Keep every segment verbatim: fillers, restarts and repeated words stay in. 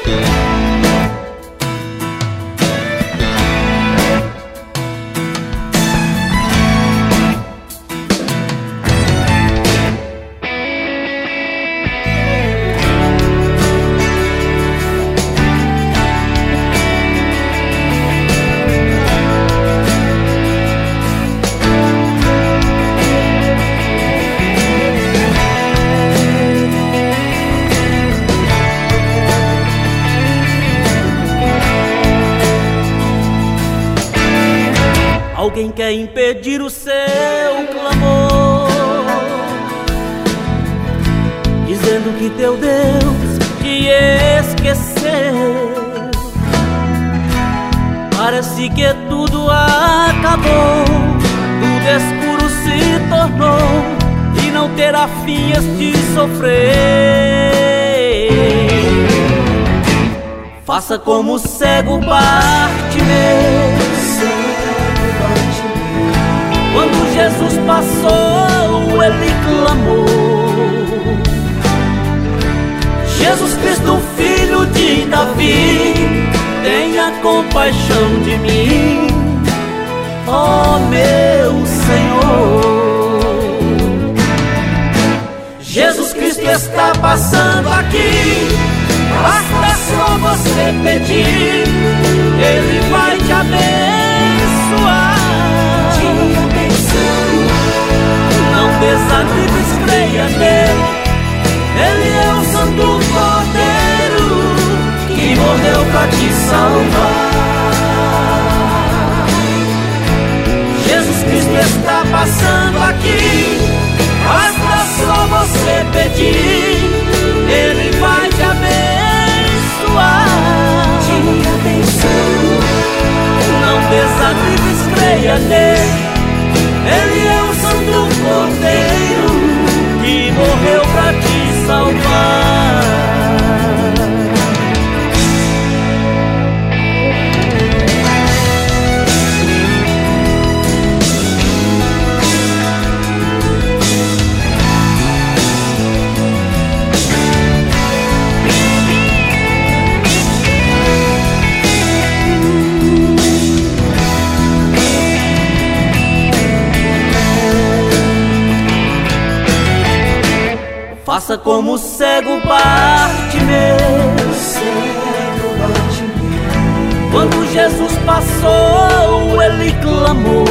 Alguém quer impedir o seu clamor, dizendo que teu Deus te esqueceu. Parece que tudo acabou, tudo escuro se tornou, e não terá fim este sofrer. Faça como o cego Bartimeu. Quando Jesus passou, ele clamou: Jesus Cristo, filho de Davi, tenha compaixão de mim, ó meu Senhor. Jesus Cristo está passando aqui, basta só você pedir, ele vai te abençoar. Não desanimes, creia nele, ele é o Santo Cordeiro que morreu pra te salvar. Jesus Cristo está passando aqui, basta só você pedir, ele vai te abençoar. Te abençoa. Não desanimes, creia nele, ele é o Santo Cordeiro que morreu pra te salvar. Faça como o cego Bartimeu. Quando Jesus passou, ele clamou: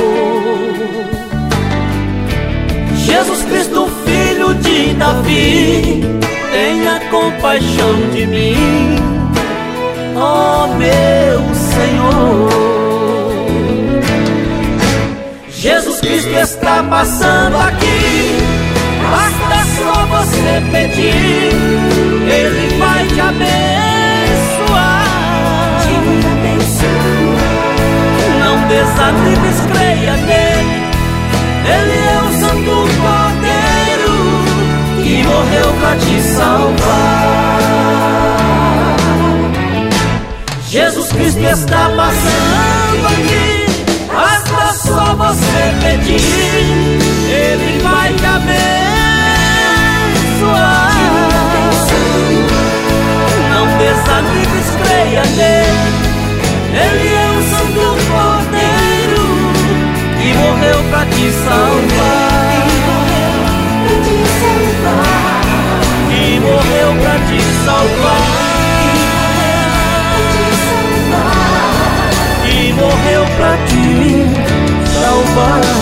Jesus Cristo, filho de Davi, tenha compaixão de mim, ó meu Senhor. Jesus Cristo está passando aqui, basta só você pedir, ele vai te abençoar. Te abençoa. Não desanimes, creia nele, ele é o Santo Cordeiro que morreu pra te salvar. Jesus Cristo está passando aqui, basta só você pedir, ele vai te abençoar. Não desanimes, creia nele, ele é o Santo Cordeiro que morreu pra te salvar. Que morreu pra te salvar. Que morreu pra te salvar.